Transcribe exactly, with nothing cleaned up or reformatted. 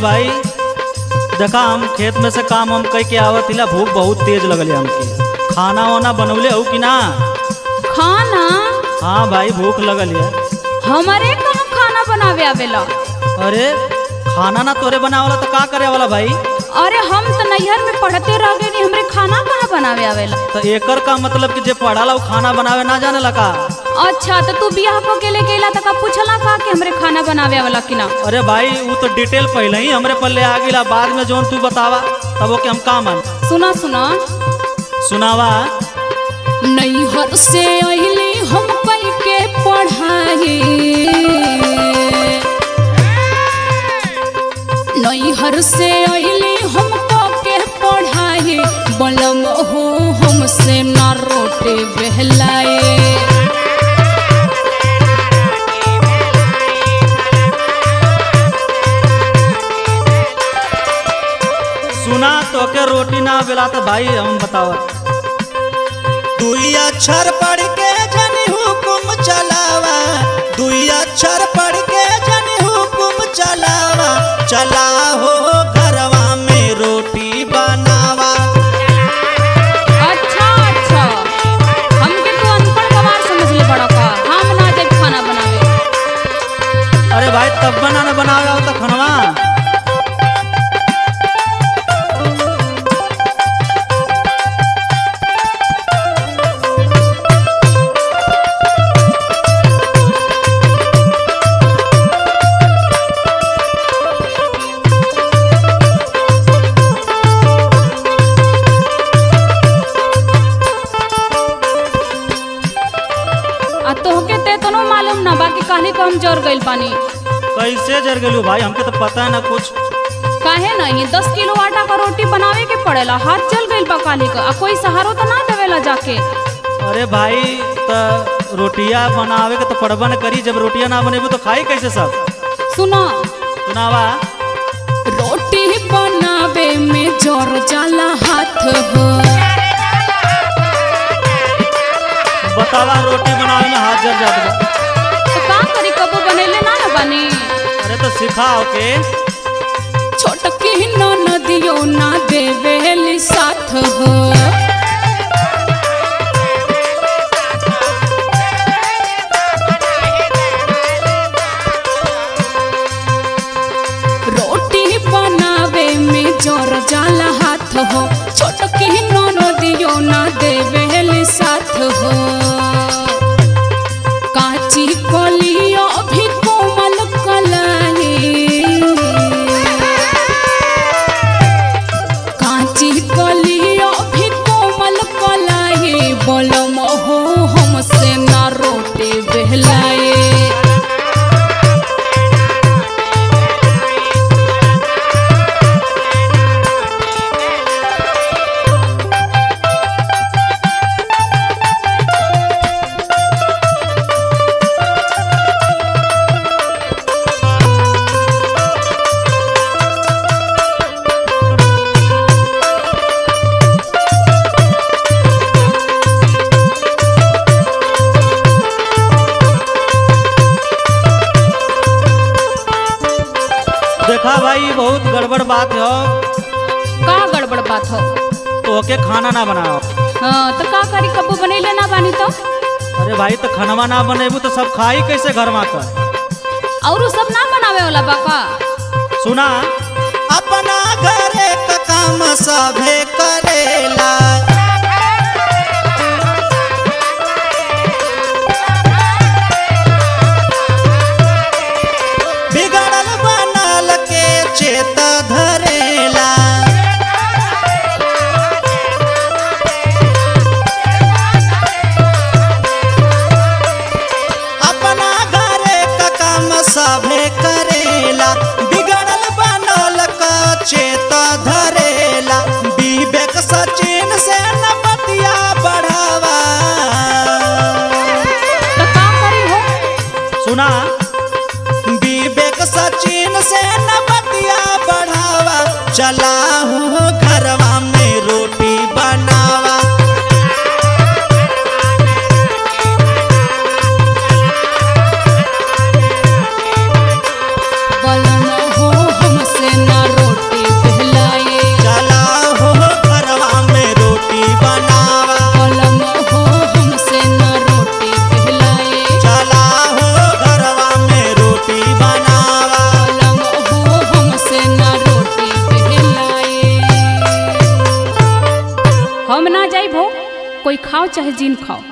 भाई। देखा हम खेत में से काम हम कह के आवत हिला, भूख बहुत तेज लगल है हमके। खाना वाना बनौले हो कि ना? खाना? हाँ भाई भूख लगल है। हमारे कौन खाना बनावे आवेला? अरे खाना ना तोरे बनावला तो का करे वाला भाई? अरे हम तो नैहर में पढ़ते रह गए, हमरे खाना कहाँ बनावे आवेला? तो एकर का मतलब कि जे पढ़ाला वो खाना बनावे ना जाने लगा? अच्छा तो तू बियाह को गेले गेला तो का पूछला का कि हमरे खाना बनावे आवेला कि ना? अरे भाई वो तो डिटेल पहले ही हमरे पल्ले आ गया, बाद में जोन तू बतावा तब ओके हम का मान। सुना सुना सुनावा। नैहर से अइली हम कई के पढ़ाई, नैहर से अइली हम के पढ़ाई, बलम हो हमसे ना रोटी बहलाए। सुना तो के रोटी ना बेला तो भाई हम बतावा। दुई अक्षर पढ़ के जनी हुकुम चलावा, दुई अक्षर पढ़ के जनी हुकुम चलावा, चला हो घरवा में रोटी बनावा। अच्छा अच्छा हमके तो अनपढ़ गवार समझ ले बड़ा का, हम ना जब खाना बनावे। अरे भाई तब बनाना बनावे हो तो खनवा। काहे को हम जर गइल पानी? कैसे जर गेलू भाई? हमके तो पता है ना कुछ। काहे नहीं? दस किलो आटा का रोटी बनावे के पड़ेला, हाथ चल गइल बा काली का। आ कोई सहारो तो ना देवेला जाके? अरे भाई तो रोटिया बनावे के तो पड़बा न करी, जब रोटिया ना बनेबू तो खाई कैसे सब? सुनो सुनावा। रोटी बनावे में जर जाला हाथ हो। बतावा रोटी बनावे में हाथ जर जात बा तो का करी, कबो बनेले ना न बनी? अरे तो सिखाओ के। छोटकी नदियो ना देवेली साथ हो। रोटी बनावे में जर जाला हाथ हो, छोटकी नदियो ना देवेली साथ हो। काची कलियो भी कोमल कलाई, काची कलियो भी कोमल कलाई, बलम हो हमसे ना रोटी बहलाए। देखा भाई बहुत गड़बड़ बात हो। का गड़बड़ बात हो? तो के खाना ना बनाओ। हाँ तो का करी, कबो बनेले ना बानी तो? अरे भाई तो खानवा ना बनेबू तो सब खाई कैसे घर में का? और सब ना बनावे वाला बाका? सुना। अपना घरे का काम सभे करेला, बिगड़ल बनल के चेत धरेला। अपना घरे का काम सभे करेला, बिगड़ल बनल का चेत धरेला। विवेक सचिन से न बतिया बढ़ावा। तो का करी हो? सुना। विवेक सचिन से न बतिया बढ़ावा, चला हो घरवा में रोटी बनावा। बलम हो हमसे ना जीन खाओ।